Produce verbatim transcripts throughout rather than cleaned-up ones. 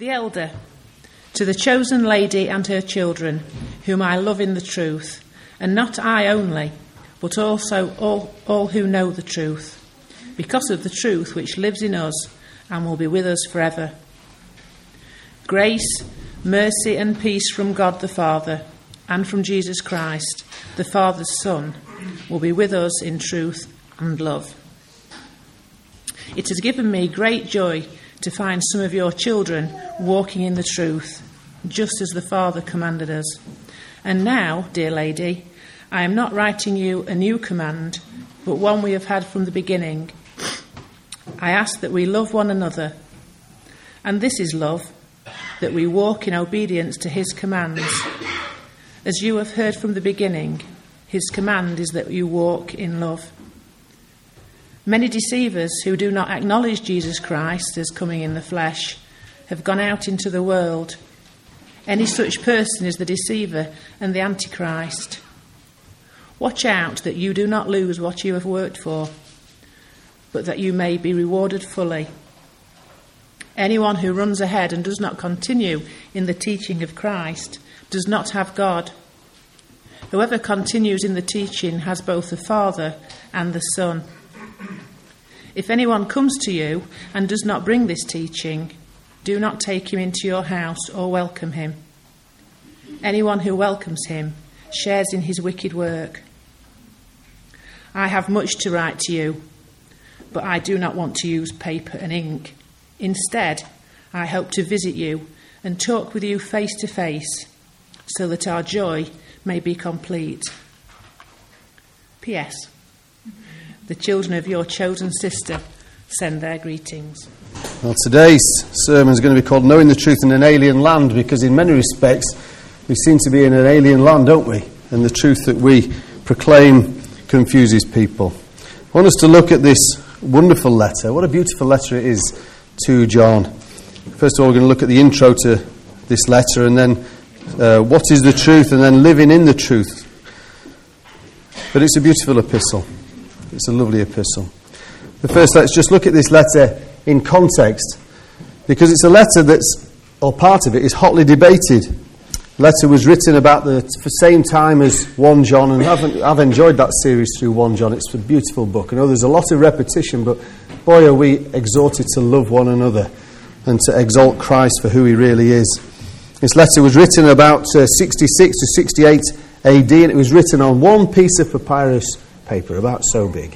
The elder, to the chosen lady and her children, whom I love in the truth, and not I only, but also all, all who know the truth, because of the truth which lives in us and will be with us forever. Grace, mercy and peace from God the Father and from Jesus Christ, the Father's Son, will be with us in truth and love. It has given me great joy to find some of your children walking in the truth, just as the Father commanded us. And now, dear lady, I am not writing you a new command, but one we have had from the beginning. I ask that we love one another. And this is love, that we walk in obedience to his commands. As you have heard from the beginning, his command is that you walk in love. Many deceivers who do not acknowledge Jesus Christ as coming in the flesh have gone out into the world. Any such person is the deceiver and the Antichrist. Watch out that you do not lose what you have worked for, but that you may be rewarded fully. Anyone who runs ahead and does not continue in the teaching of Christ does not have God. Whoever continues in the teaching has both the Father and the Son. If anyone comes to you and does not bring this teaching, do not take him into your house or welcome him. Anyone who welcomes him shares in his wicked work. I have much to write to you, but I do not want to use paper and ink. Instead, I hope to visit you and talk with you face to face, so that our joy may be complete. P S The children of your chosen sister send their greetings. Well, today's sermon is going to be called Knowing the Truth in an Alien Land, because in many respects we seem to be in an alien land, don't we? And the truth that we proclaim confuses people. I want us to look at this wonderful letter. What a beautiful letter it is to John. First of all, we're going to look at the intro to this letter, and then uh, what is the truth, and then living in the truth. But it's a beautiful epistle. It's a lovely epistle. But first, let's just look at this letter in context, because it's a letter that's, or part of it, is hotly debated. The letter was written about the same time as First John, and I've, I've enjoyed that series through First John. It's a beautiful book. I know there's a lot of repetition, but boy, are we exhorted to love one another and to exalt Christ for who he really is. This letter was written about uh, sixty-six to sixty-eight A D, and it was written on one piece of papyrus paper, about so big.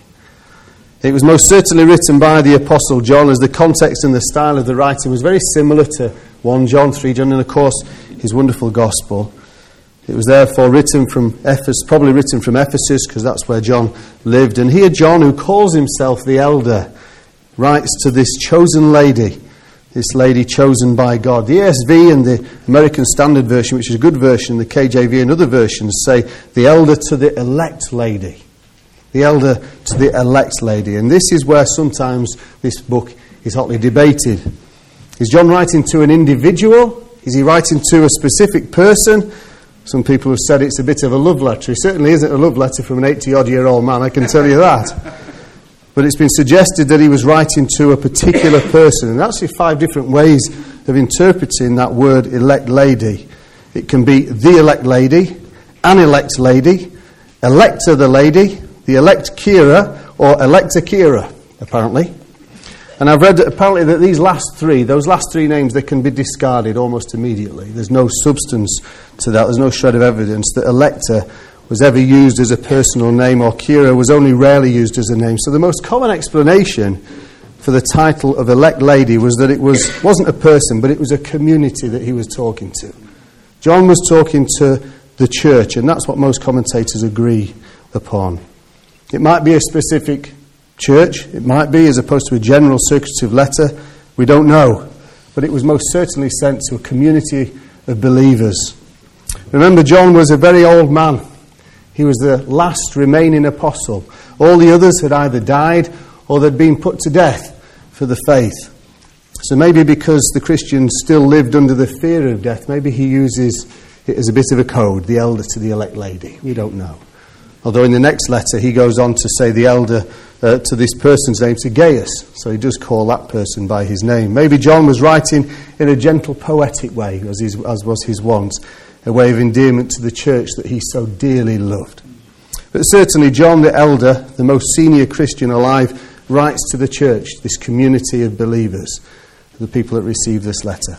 It was most certainly written by the Apostle John, as the context and the style of the writing was very similar to First John, Second John, and of course his wonderful gospel. It was therefore written from Ephesus, probably written from Ephesus, because that's where John lived. And here John, who calls himself the elder, writes to this chosen lady, this lady chosen by God. The E S V and the American Standard Version, which is a good version, the K J V and other versions say the elder to the elect lady. The elder to the elect lady. And this is where sometimes this book is hotly debated. Is John writing to an individual? Is he writing to a specific person? Some people have said it's a bit of a love letter. It certainly isn't a love letter from an eighty-odd-year-old man, I can tell you that. But it's been suggested that he was writing to a particular person. And that's five different ways of interpreting that word elect lady. It can be the elect lady, an elect lady, elector the lady, the elect Kira, or electa Kira, apparently. And I've read that apparently that these last three, those last three names, they can be discarded almost immediately. There's no substance to that. There's no shred of evidence that electa was ever used as a personal name, or Kira was only rarely used as a name. So the most common explanation for the title of elect lady was that it was, wasn't a person, but it was a community that he was talking to. John was talking to the church, and that's what most commentators agree upon. It might be a specific church, it might be as opposed to a general circulative letter, we don't know. But it was most certainly sent to a community of believers. Remember, John was a very old man. He was the last remaining apostle. All the others had either died or they'd been put to death for the faith. So maybe because the Christians still lived under the fear of death, maybe he uses it as a bit of a code, the elder to the elect lady. We don't know. Although in the next letter he goes on to say the elder uh, to this person's name, to Gaius. So he does call that person by his name. Maybe John was writing in a gentle, poetic way, as, his, as was his wont, a way of endearment to the church that he so dearly loved. But certainly John the elder, the most senior Christian alive, writes to the church, this community of believers, the people that receive this letter.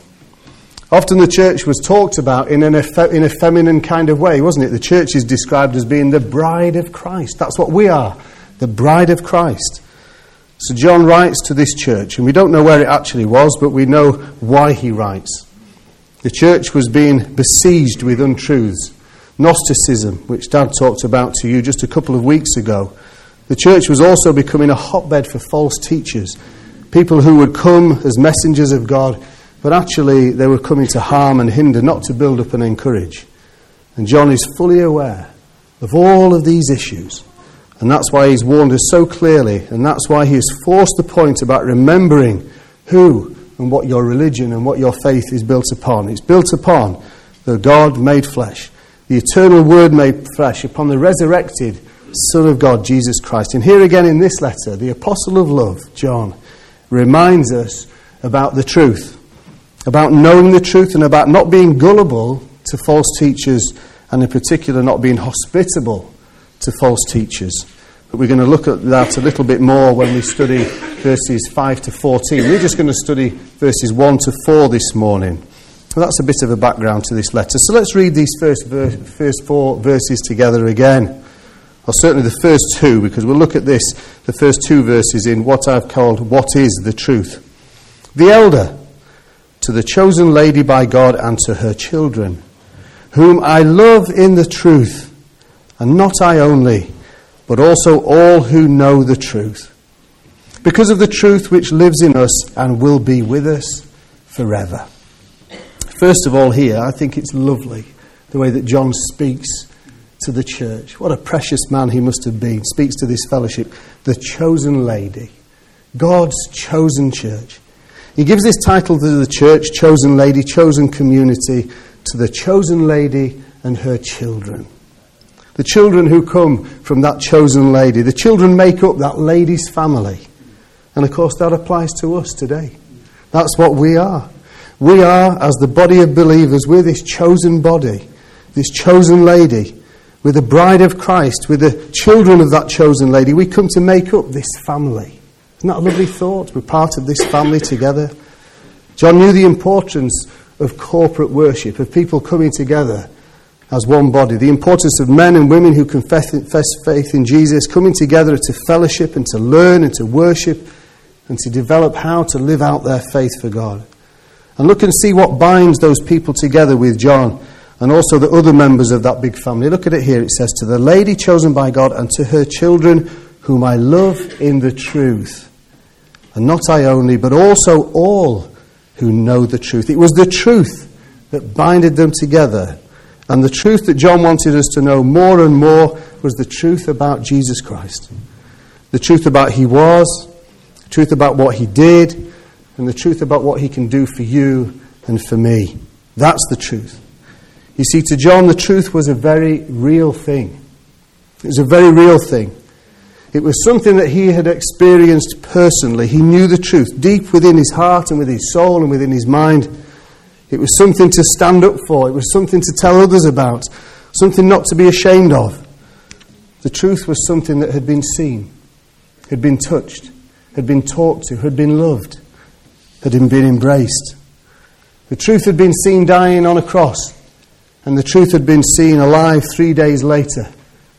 Often the church was talked about in, an effe- in a feminine kind of way, wasn't it? The church is described as being the bride of Christ. That's what we are, the bride of Christ. So John writes to this church, and we don't know where it actually was, but we know why he writes. The church was being besieged with untruths. Gnosticism, which Dad talked about to you just a couple of weeks ago. The church was also becoming a hotbed for false teachers, people who would come as messengers of God, but actually they were coming to harm and hinder, not to build up and encourage. And John is fully aware of all of these issues, and that's why he's warned us so clearly, and that's why he has forced the point about remembering who and what your religion and what your faith is built upon. It's built upon the God made flesh, the eternal Word made flesh, upon the resurrected Son of God, Jesus Christ. And here again in this letter, the Apostle of Love, John, reminds us about the truth, about knowing the truth, and about not being gullible to false teachers, and in particular not being hospitable to false teachers. But we're going to look at that a little bit more when we study verses five to fourteen. We're just going to study verses one to four this morning. Well, that's a bit of a background to this letter. So let's read these first, ver- first four verses together again. Or certainly the first two, because we'll look at this, the first two verses in what I've called What is the Truth. The elder, to the chosen lady by God and to her children, whom I love in the truth, and not I only, but also all who know the truth, because of the truth which lives in us and will be with us forever. First of all here, I think it's lovely the way that John speaks to the church. What a precious man he must have been. Speaks to this fellowship, the chosen lady, God's chosen church. He gives this title to the church, chosen lady, chosen community, to the chosen lady and her children. The children who come from that chosen lady. The children make up that lady's family. And of course that applies to us today. That's what we are. We are, as the body of believers, we're this chosen body, this chosen lady. We're the bride of Christ. We're the children of that chosen lady. We come to make up this family. Isn't that a lovely thought? We're part of this family together. John knew the importance of corporate worship, of people coming together as one body. The importance of men and women who confess faith in Jesus, coming together to fellowship and to learn and to worship and to develop how to live out their faith for God. And look and see what binds those people together with John and also the other members of that big family. Look at it here. It says, to the lady chosen by God and to her children, whom I love in the truth. And not I only, but also all who know the truth. It was the truth that binded them together. And the truth that John wanted us to know more and more was the truth about Jesus Christ. The truth about who he was, the truth about what he did, and the truth about what he can do for you and for me. That's the truth. You see, to John, the truth was a very real thing. It was a very real thing. It was something that he had experienced personally. He knew the truth deep within his heart and within his soul and within his mind. It was something to stand up for. It was something to tell others about. Something not to be ashamed of. The truth was something that had been seen, had been touched, had been talked to, had been loved, had been embraced. The truth had been seen dying on a cross, and the truth had been seen alive three days later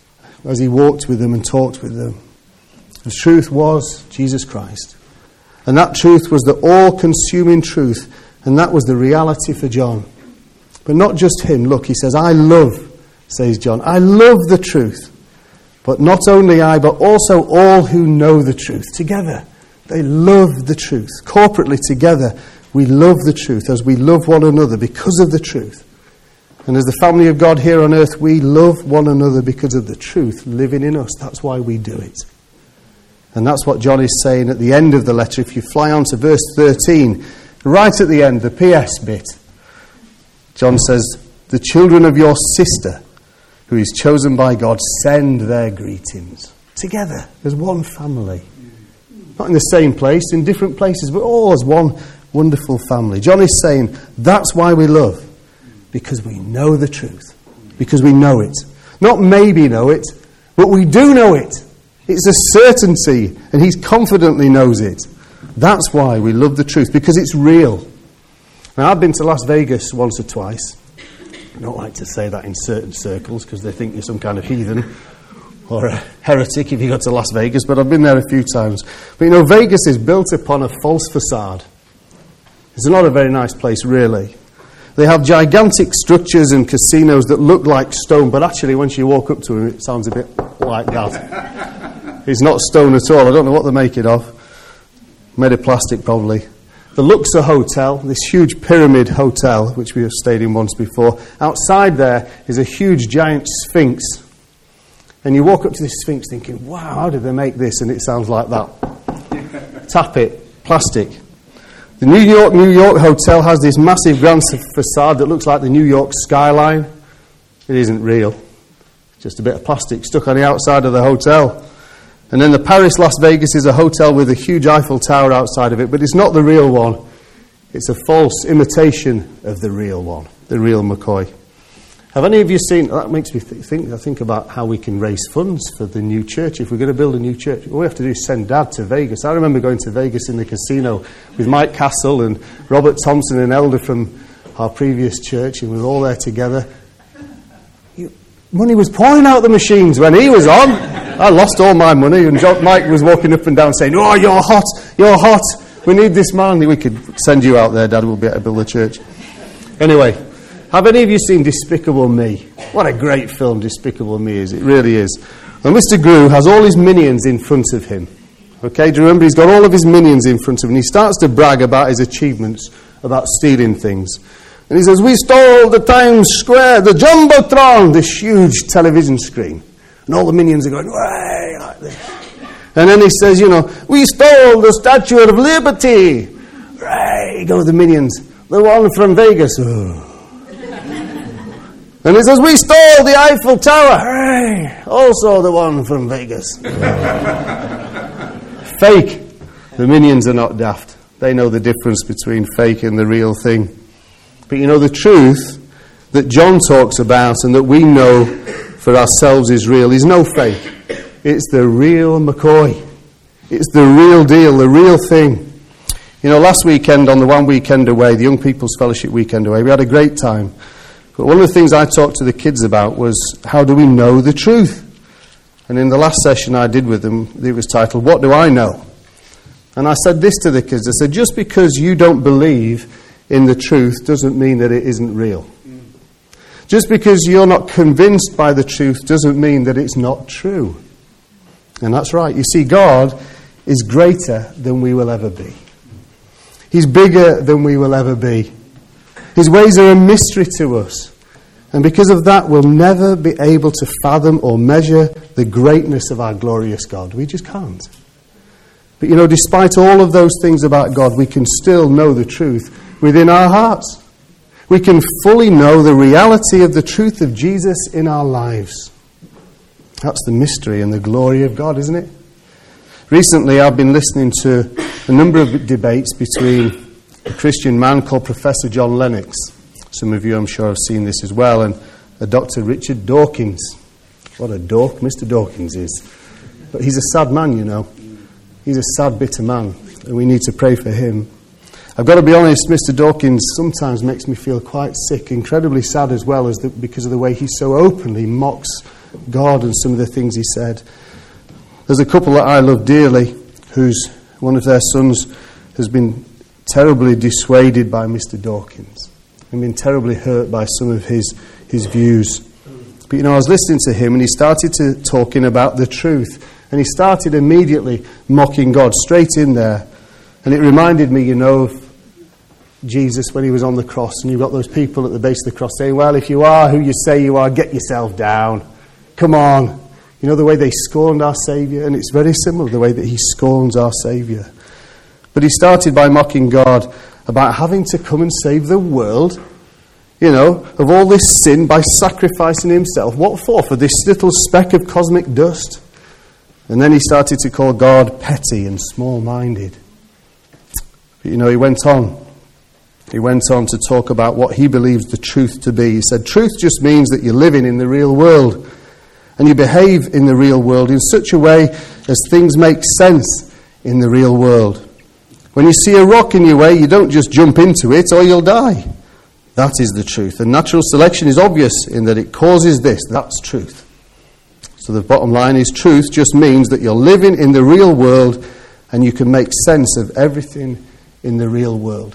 as he walked with them and talked with them. The truth was Jesus Christ. And that truth was the all-consuming truth, and that was the reality for John. But not just him. Look, he says, I love, says John, I love the truth. But not only I, but also all who know the truth. Together, they love the truth. Corporately together, we love the truth as we love one another because of the truth. And as the family of God here on earth, we love one another because of the truth living in us. That's why we do it. And that's what John is saying at the end of the letter. If you fly on to verse thirteen, right at the end, the P S bit, John says, the children of your sister, who is chosen by God, send their greetings. Together, as one family. Not in the same place, in different places, but all as one wonderful family. John is saying, that's why we love. Because we know the truth. Because we know it. Not maybe know it, but we do know it. It's a certainty, and he confidently knows it. That's why we love the truth, because it's real. Now, I've been to Las Vegas once or twice. I don't like to say that in certain circles, because they think you're some kind of heathen or a heretic if you go to Las Vegas, but I've been there a few times. But you know, Vegas is built upon a false facade. It's not a very nice place, really. They have gigantic structures and casinos that look like stone, but actually, once you walk up to them, it sounds a bit like that. It's not stone at all. I don't know what they're making of. Made of plastic, probably. The Luxor Hotel, this huge pyramid hotel, which we have stayed in once before. Outside there is a huge, giant sphinx. And you walk up to this sphinx thinking, wow, how did they make this? And it sounds like that. Tap it. Plastic. The New York, New York Hotel has this massive grand facade that looks like the New York skyline. It isn't real. It's just a bit of plastic stuck on the outside of the hotel. And then the Paris Las Vegas is a hotel with a huge Eiffel Tower outside of it, but it's not the real one. It's a false imitation of the real one, the real McCoy. Have any of you seen, that makes me th- think, I think about how we can raise funds for the new church. If we're going to build a new church, all we have to do is send Dad to Vegas. I remember going to Vegas in the casino with Mike Castle and Robert Thompson, an elder from our previous church, and we were all there together. You, money was pouring out the machines when he was on. I lost all my money, and John, Mike was walking up and down saying, oh, you're hot, you're hot. We need this man. We could send you out there, Dad. We'll be able to build a church. Anyway. Have any of you seen Despicable Me? What a great film Despicable Me is. It really is. And Mister Gru has all his minions in front of him. Okay, do you remember? He's got all of his minions in front of him. And he starts to brag about his achievements, about stealing things. And he says, we stole the Times Square, the Jumbotron, this huge television screen. And all the minions are going, way, like this. And then he says, you know, we stole the Statue of Liberty. Right, go the minions. The one from Vegas. Oh. And he says, we stole the Eiffel Tower. Hooray! Also the one from Vegas. Fake. The minions are not daft. They know the difference between fake and the real thing. But you know, the truth that John talks about and that we know for ourselves is real is no fake. It's the real McCoy. It's the real deal, the real thing. You know, last weekend on the One Weekend Away, the Young People's Fellowship Weekend Away, we had a great time. But one of the things I talked to the kids about was, how do we know the truth? And in the last session I did with them, it was titled, What Do I Know? And I said this to the kids. I said, just because you don't believe in the truth doesn't mean that it isn't real. Mm. Just because you're not convinced by the truth doesn't mean that it's not true. And that's right. You see, God is greater than we will ever be. He's bigger than we will ever be. His ways are a mystery to us. And because of that, we'll never be able to fathom or measure the greatness of our glorious God. We just can't. But you know, despite all of those things about God, we can still know the truth within our hearts. We can fully know the reality of the truth of Jesus in our lives. That's the mystery and the glory of God, isn't it? Recently, I've been listening to a number of debates between a Christian man called Professor John Lennox. Some of you, I'm sure, have seen this as well. And a Doctor Richard Dawkins. What a dork Mister Dawkins is. But he's a sad man, you know. He's a sad, bitter man. And we need to pray for him. I've got to be honest, Mister Dawkins sometimes makes me feel quite sick, incredibly sad as well, as the, because of the way he so openly mocks God and some of the things he said. There's a couple that I love dearly, whose one of their sons has been terribly dissuaded by Mister Dawkins and been terribly hurt by some of his his views. But you know, I was listening to him and he started to talking about the truth, and he started immediately mocking God straight in there. And it reminded me, you know, of Jesus when he was on the cross, and you've got those people at the base of the cross saying, well, if you are who you say you are, get yourself down. Come on. You know, the way they scorned our Saviour, and it's very similar, the way that he scorns our Saviour. But he started by mocking God about having to come and save the world. you know, of all this sin by sacrificing himself. What for? For this little speck of cosmic dust? And then he started to call God petty and small-minded. But, you know, he went on. He went on to talk about what he believes the truth to be. He said, truth just means that you're living in the real world. And you behave in the real world in such a way as things make sense in the real world. When you see a rock in your way, you don't just jump into it or you'll die. That is the truth. And natural selection is obvious in that it causes this. That's truth. So the bottom line is truth just means that you're living in the real world and you can make sense of everything in the real world.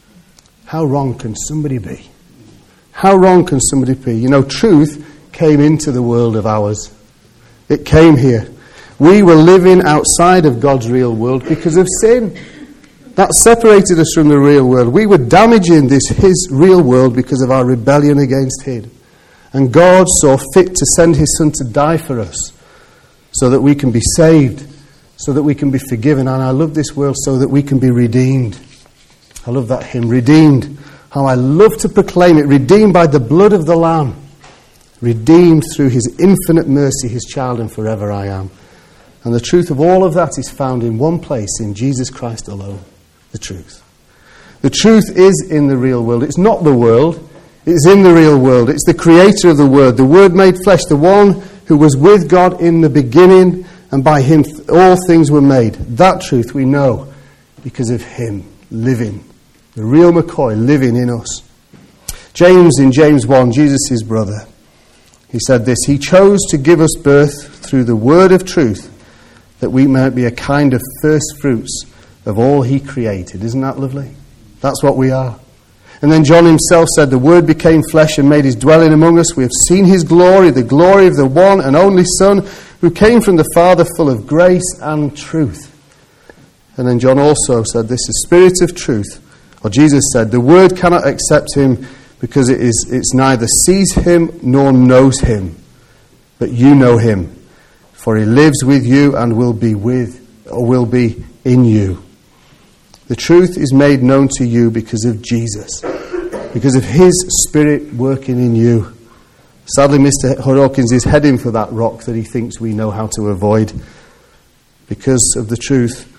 How wrong can somebody be? How wrong can somebody be? You know, truth came into the world of ours. It came here. We were living outside of God's real world because of sin. That separated us from the real world. We were damaging this his real world because of our rebellion against him. And God saw fit to send his Son to die for us so that we can be saved, so that we can be forgiven. And I love this world, so that we can be redeemed. I love that hymn, redeemed. How I love to proclaim it. Redeemed by the blood of the Lamb. Redeemed through his infinite mercy, his child, and forever I am. And the truth of all of that is found in one place, in Jesus Christ alone. The truth. The truth is in the real world. It's not the world. It's in the real world. It's the creator of the Word. The Word made flesh. The one who was with God in the beginning, and by him all things were made. That truth we know because of him living. The real McCoy living in us. James, in James one, Jesus' brother, he said this, he chose to give us birth through the word of truth, that we might be a kind of first fruits of all he created. Isn't that lovely? That's what we are. And then John himself said, the Word became flesh and made his dwelling among us. We have seen his glory, the glory of the one and only Son, who came from the Father, full of grace and truth. And then John also said this, the Spirit of truth. Or Jesus said, the Word cannot accept him because it is it's neither sees him nor knows him. But you know him, for he lives with you and will be with, or will be in you. The truth is made known to you because of Jesus, because of his Spirit working in you. Sadly, Mister Hawkins is heading for that rock that he thinks we know how to avoid, because of the truth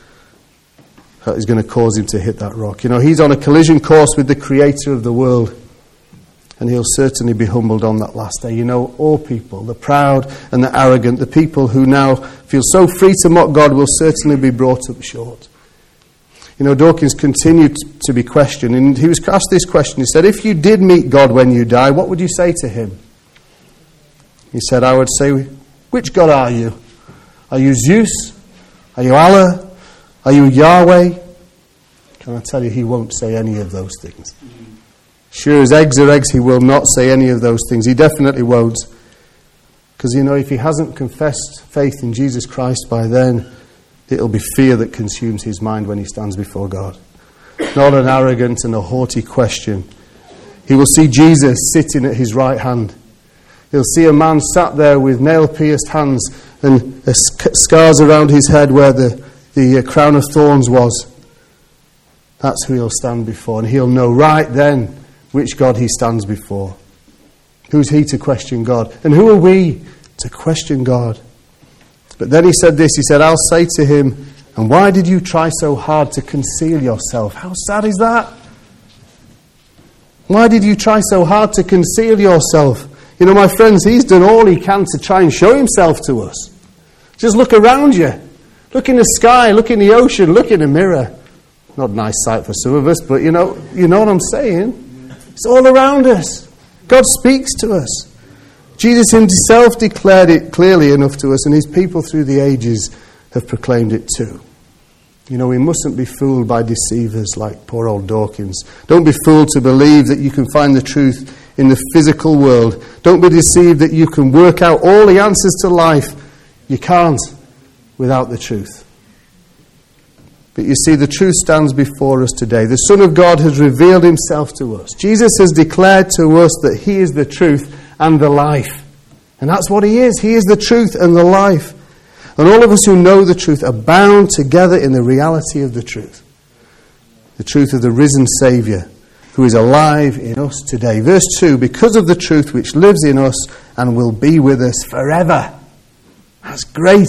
that is going to cause him to hit that rock. You know, he's on a collision course with the creator of the world, and he'll certainly be humbled on that last day. You know, all people, the proud and the arrogant, the people who now feel so free to mock God, will certainly be brought up short. You know, Dawkins continued to be questioned, and he was asked this question. He said, if you did meet God when you die, what would you say to him? He said, I would say, which God are you? Are you Zeus? Are you Allah? Are you Yahweh? Can I tell you, he won't say any of those things. Sure as eggs are eggs, he will not say any of those things. He definitely won't. Because, you know, if he hasn't confessed faith in Jesus Christ by then, it'll be fear that consumes his mind when he stands before God. Not an arrogant and a haughty question. He will see Jesus sitting at his right hand. He'll see a man sat there with nail-pierced hands and scars around his head where the, the crown of thorns was. That's who he'll stand before. And he'll know right then which God he stands before. Who's he to question God? And who are we to question God? But then he said this, he said, I'll say to him, and why did you try so hard to conceal yourself? How sad is that? Why did you try so hard to conceal yourself? You know, my friends, he's done all he can to try and show himself to us. Just look around you. Look in the sky, look in the ocean, look in the mirror. Not a nice sight for some of us, but you know, you know what I'm saying? It's all around us. God speaks to us. Jesus himself declared it clearly enough to us, and his people through the ages have proclaimed it too. You know, we mustn't be fooled by deceivers like poor old Dawkins. Don't be fooled to believe that you can find the truth in the physical world. Don't be deceived that you can work out all the answers to life. You can't without the truth. But you see, the truth stands before us today. The Son of God has revealed himself to us. Jesus has declared to us that he is the truth and the life. And that's what he is. He is the truth and the life. And all of us who know the truth are bound together in the reality of the truth. The truth of the risen Saviour, who is alive in us today. Verse two, because of the truth which lives in us and will be with us forever. That's great.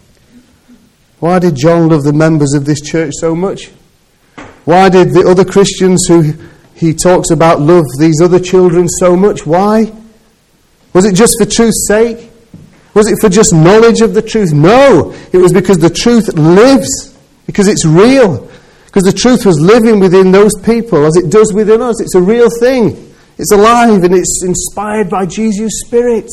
Why did John love the members of this church so much? Why did the other Christians who he talks about love these other children so much? Why? Was it just for truth's sake? Was it for just knowledge of the truth? No, it was because the truth lives, because it's real. Because the truth was living within those people as it does within us. It's a real thing. It's alive and it's inspired by Jesus' Spirit.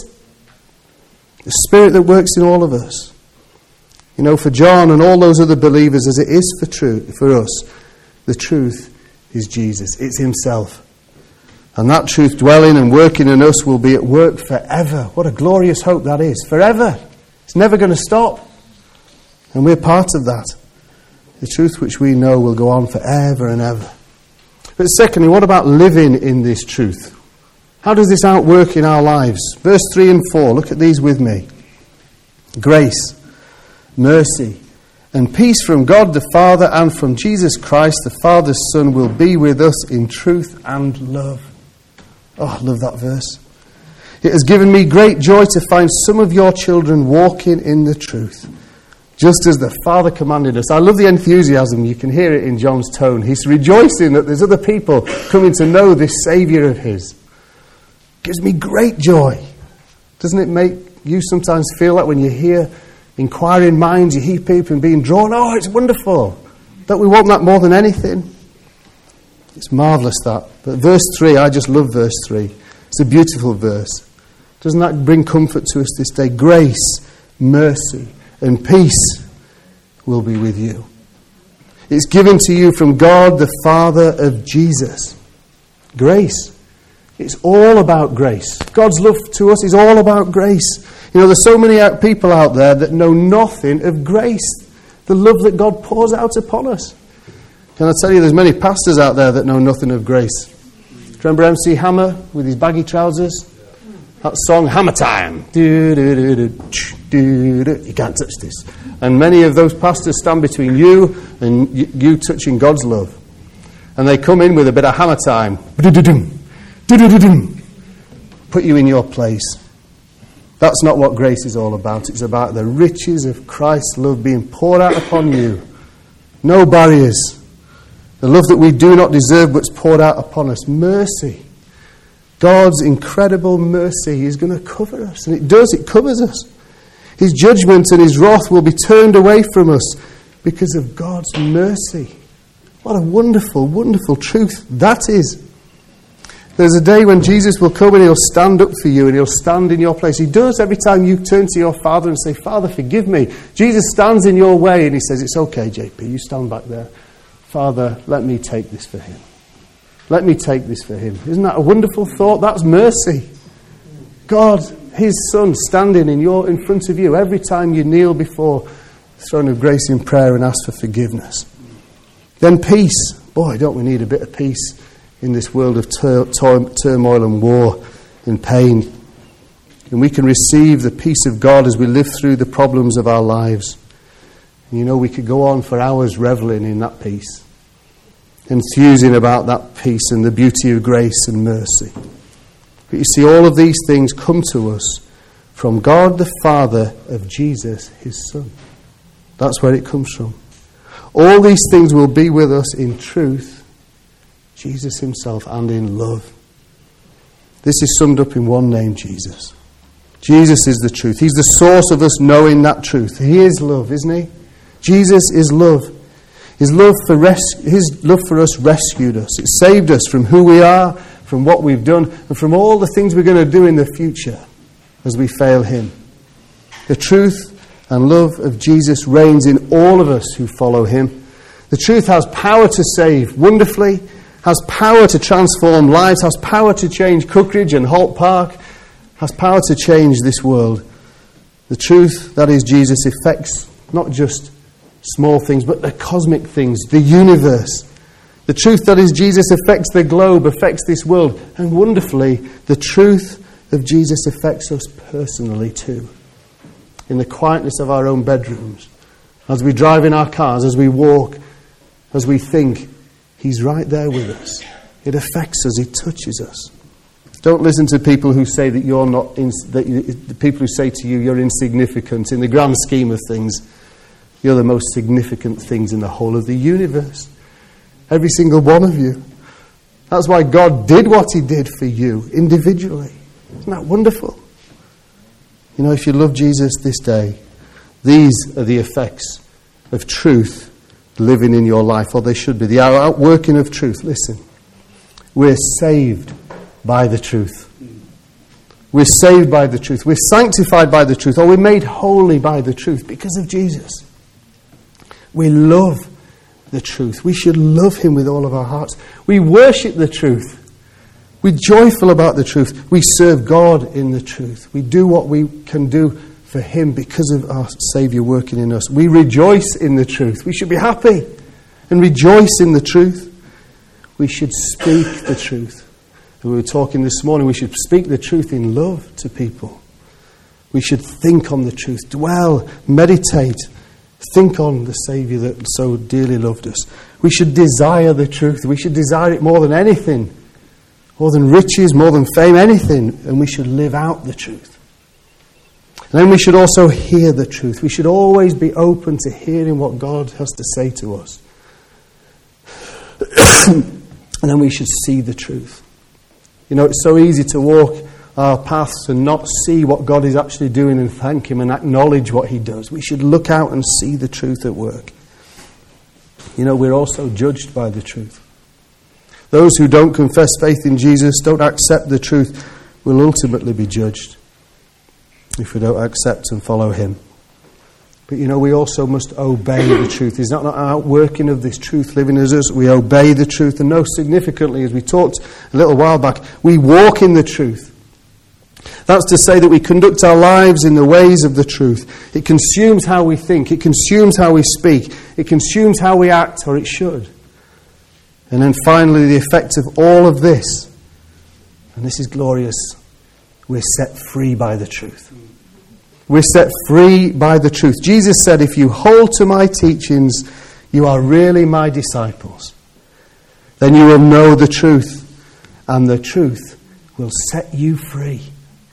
The Spirit that works in all of us. You know, for John and all those other believers, as it is for, truth, for us, the truth is Jesus. It's himself. And that truth dwelling and working in us will be at work forever. What a glorious hope that is. Forever. It's never going to stop. And we're part of that. The truth which we know will go on forever and ever. But secondly, what about living in this truth? How does this outwork in our lives? Verse three and four, look at these with me. Grace, mercy, and peace from God the Father and from Jesus Christ, the Father's Son, will be with us in truth and love. Oh, I love that verse. It has given me great joy to find some of your children walking in the truth, just as the Father commanded us. I love the enthusiasm. You can hear it in John's tone. He's rejoicing that there's other people coming to know this Saviour of his. It gives me great joy. Doesn't it make you sometimes feel like when you hear inquiring minds, you hear people being drawn? Oh, it's wonderful. Don't we want that more than anything? It's marvellous, that. But verse three, I just love verse three. It's a beautiful verse. Doesn't that bring comfort to us this day? Grace, mercy, and peace will be with you. It's given to you from God, the Father of Jesus. Grace. It's all about grace. God's love to us is all about grace. You know, there's so many people out there that know nothing of grace, the love that God pours out upon us. Can I tell you, there's many pastors out there that know nothing of grace. Do you remember M C Hammer with his baggy trousers? That song, Hammer Time. Do, do, do, do, do, do. You can't touch this. And many of those pastors stand between you and you, you touching God's love. And they come in with a bit of hammer time. Put you in your place. That's not what grace is all about. It's about the riches of Christ's love being poured out upon you. No barriers. The love that we do not deserve but's poured out upon us. Mercy. God's incredible mercy is going to cover us. And it does, it covers us. His judgment and his wrath will be turned away from us because of God's mercy. What a wonderful, wonderful truth that is. There's a day when Jesus will come and he'll stand up for you and he'll stand in your place. He does every time you turn to your Father and say, Father, forgive me. Jesus stands in your way and he says, it's okay, J P, you stand back there. Father, let me take this for him. Let me take this for him. Isn't that a wonderful thought? That's mercy. God, his Son, standing in your in front of you every time you kneel before the throne of grace in prayer and ask for forgiveness. Then peace. Boy, don't we need a bit of peace in this world of tur- tur- turmoil and war and pain. And we can receive the peace of God as we live through the problems of our lives. And you know, we could go on for hours reveling in that peace, enthusing about that peace and the beauty of grace and mercy. But you see, all of these things come to us from God the Father of Jesus, his Son. That's where it comes from. All these things will be with us in truth, Jesus himself, and in love. This is summed up in one name, Jesus. Jesus is the truth. He's the source of us knowing that truth. He is love, isn't he? Jesus is love. His love for res- His love for us rescued us. It saved us from who we are, from what we've done, and from all the things we're going to do in the future as we fail him. The truth and love of Jesus reigns in all of us who follow him. The truth has power to save wonderfully, has power to transform lives, has power to change Cookridge and Holt Park, has power to change this world. The truth, that is Jesus, affects not just small things, but the cosmic things, the universe. The truth, that is Jesus, affects the globe, affects this world. And wonderfully, the truth of Jesus affects us personally too. In the quietness of our own bedrooms, as we drive in our cars, as we walk, as we think, he's right there with us. It affects us. It touches us. Don't listen to people who say that you're not, in, that you, the people who say to you you're insignificant. In the grand scheme of things, you're the most significant things in the whole of the universe. Every single one of you. That's why God did what he did for you individually. Isn't that wonderful? You know, if you love Jesus this day, these are the effects of truth living in your life, or they should be. The outworking of truth. Listen, we're saved by the truth. We're saved by the truth. We're sanctified by the truth, or we're made holy by the truth because of Jesus. We love the truth. We should love him with all of our hearts. We worship the truth. We're joyful about the truth. We serve God in the truth. We do what we can do for him because of our Saviour working in us. We rejoice in the truth. We should be happy and rejoice in the truth. We should speak the truth. We were talking this morning, we should speak the truth in love to people. We should think on the truth, dwell, meditate, think on the Saviour that so dearly loved us. We should desire the truth. We should desire it more than anything, more than riches, more than fame, anything. And we should live out the truth. And then we should also hear the truth. We should always be open to hearing what God has to say to us. And then we should see the truth. You know, it's so easy to walk our paths and not see what God is actually doing and thank him and acknowledge what he does. We should look out and see the truth at work. You know, we're also judged by the truth. Those who don't confess faith in Jesus, don't accept the truth, will ultimately be judged if we don't accept and follow him. But you know, we also must obey the truth. It's not an outworking of this truth living as us. We obey the truth. And no, significantly, as we talked a little while back, we walk in the truth. That's to say that we conduct our lives in the ways of the truth. It consumes how we think. It consumes how we speak. It consumes how we act, or it should. And then finally, the effect of all of this, and this is glorious, we're set free by the truth. We're set free by the truth. Jesus said, if you hold to my teachings, you are really my disciples. Then you will know the truth, and the truth will set you free.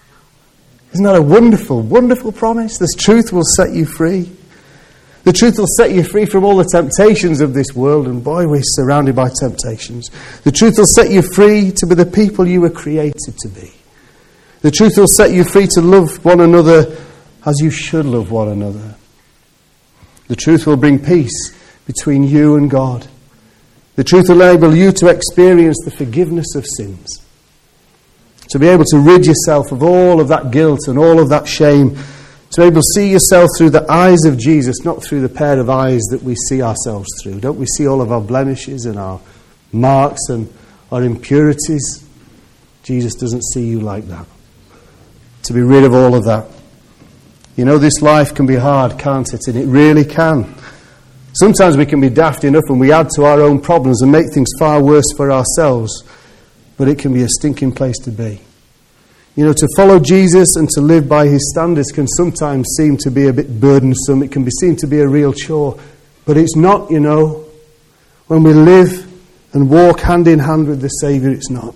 Isn't that a wonderful, wonderful promise? This truth will set you free. The truth will set you free from all the temptations of this world, and boy, we're surrounded by temptations. The truth will set you free to be the people you were created to be. The truth will set you free to love one another as you should love one another. The truth will bring peace between you and God. The truth will enable you to experience the forgiveness of sins. To be able to rid yourself of all of that guilt and all of that shame. To be able to see yourself through the eyes of Jesus, not through the pair of eyes that we see ourselves through. Don't we see all of our blemishes and our marks and our impurities? Jesus doesn't see you like that. To be rid of all of that. You know, this life can be hard, can't it? And it really can. Sometimes we can be daft enough and we add to our own problems and make things far worse for ourselves. But it can be a stinking place to be. You know, to follow Jesus and to live by his standards can sometimes seem to be a bit burdensome. It can be seen to be a real chore. But it's not, you know. When we live and walk hand in hand with the Saviour, it's not.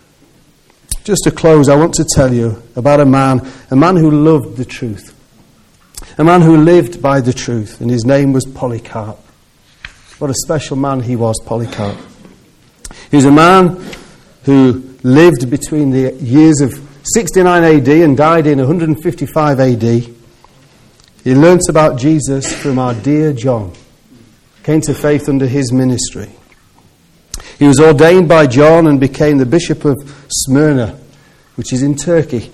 Just to close, I want to tell you about a man, a man who loved the truth. A man who lived by the truth, and his name was Polycarp. What a special man he was, Polycarp. He was a man who lived between the years of sixty-nine A D and died in one hundred fifty-five A D. He learnt about Jesus from our dear John. Came to faith under his ministry. He was ordained by John and became the Bishop of Smyrna, which is in Turkey.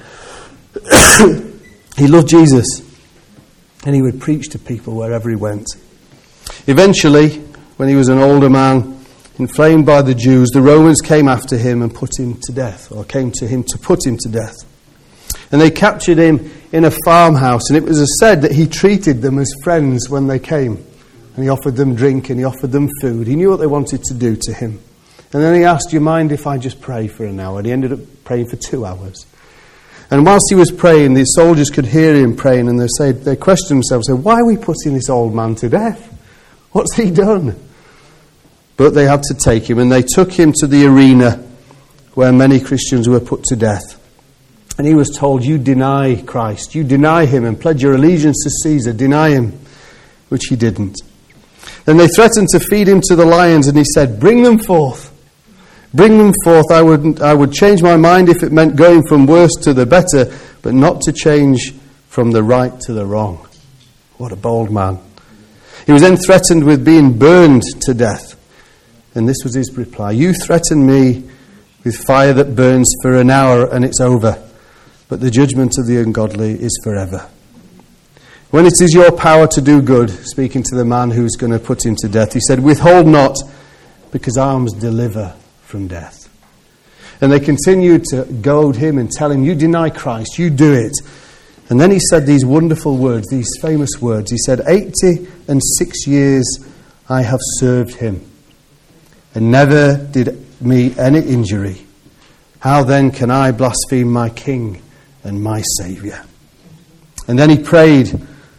He loved Jesus, and he would preach to people wherever he went. Eventually, when he was an older man, inflamed by the Jews, the Romans came after him and put him to death, or came to him to put him to death. And they captured him in a farmhouse, and it was said that he treated them as friends when they came. And he offered them drink and he offered them food. He knew what they wanted to do to him. And then he asked, do you mind if I just pray for an hour? And he ended up praying for two hours. And whilst he was praying, the soldiers could hear him praying, and they said, they questioned themselves, said, why are we putting this old man to death? What's he done? But they had to take him, and they took him to the arena where many Christians were put to death. And he was told, you deny Christ, you deny him and pledge your allegiance to Caesar, deny him, which he didn't. Then they threatened to feed him to the lions, and he said, bring them forth. Bring them forth. I would, I would change my mind if it meant going from worse to the better, but not to change from the right to the wrong. What a bold man. He was then threatened with being burned to death. And this was his reply. You threaten me with fire that burns for an hour and it's over, but the judgment of the ungodly is forever. When it is your power to do good, speaking to the man who's going to put him to death, he said, withhold not, because arms deliver from death. And they continued to goad him and tell him, you deny Christ, you do it. And then he said these wonderful words, these famous words. He said, eighty and six years I have served him, and never did me any injury. How then can I blaspheme my King and my Saviour? And then he prayed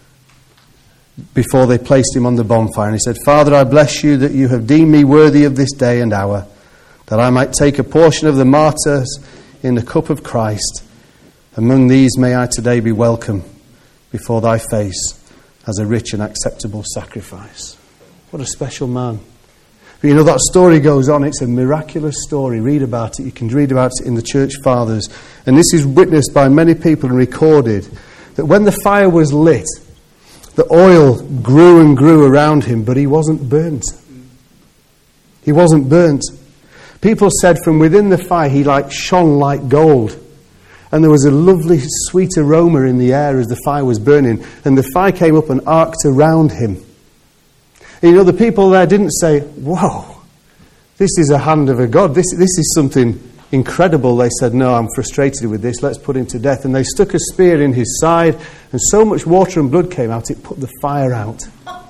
before they placed him on the bonfire. And he said, Father, I bless you that you have deemed me worthy of this day and hour, that I might take a portion of the martyrs in the cup of Christ. Among these may I today be welcome before thy face as a rich and acceptable sacrifice. What a special man. But you know, that story goes on. It's a miraculous story. Read about it. You can read about it in the church fathers. And this is witnessed by many people and recorded, that when the fire was lit, the oil grew and grew around him, but he wasn't burnt. He wasn't burnt. People said from within the fire he like shone like gold. And there was a lovely sweet aroma in the air as the fire was burning. And the fire came up and arced around him. And you know, the people there didn't say, whoa, this is a hand of a God. This, this is something incredible. They said, no, I'm frustrated with this. Let's put him to death. And they stuck a spear in his side. And so much water and blood came out, it put the fire out.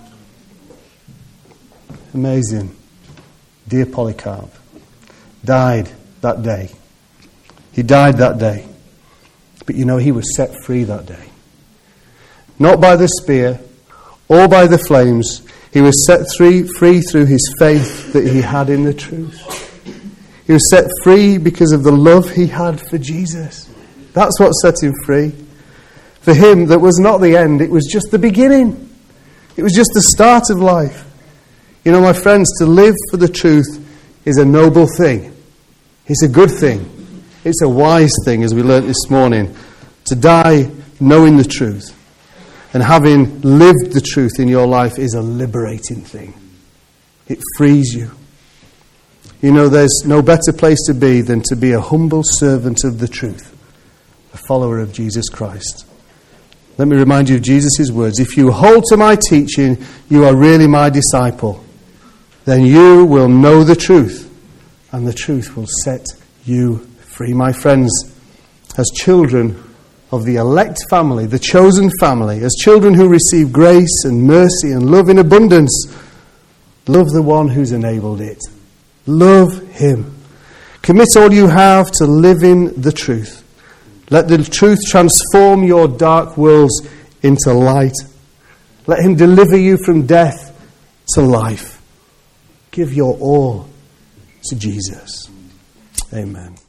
Amazing. Dear Polycarp died that day. He died that day. But you know, he was set free that day. Not by the spear or by the flames. He was set free, free through his faith that he had in the truth. He was set free because of the love he had for Jesus. That's what set him free. For him, that was not the end. It was just the beginning. It was just the start of life. You know, my friends, to live for the truth is a noble thing. It's a good thing. It's a wise thing, as we learnt this morning. To die knowing the truth and having lived the truth in your life is a liberating thing. It frees you. You know, there's no better place to be than to be a humble servant of the truth, a follower of Jesus Christ. Let me remind you of Jesus' words. If you hold to my teaching, you are really my disciple. Then you will know the truth, and the truth will set you free. My friends, as children of the elect family, the chosen family, as children who receive grace and mercy and love in abundance, love the one who's enabled it. Love him. Commit all you have to living the truth. Let the truth transform your dark worlds into light. Let him deliver you from death to life. Give your all to Jesus. Amen.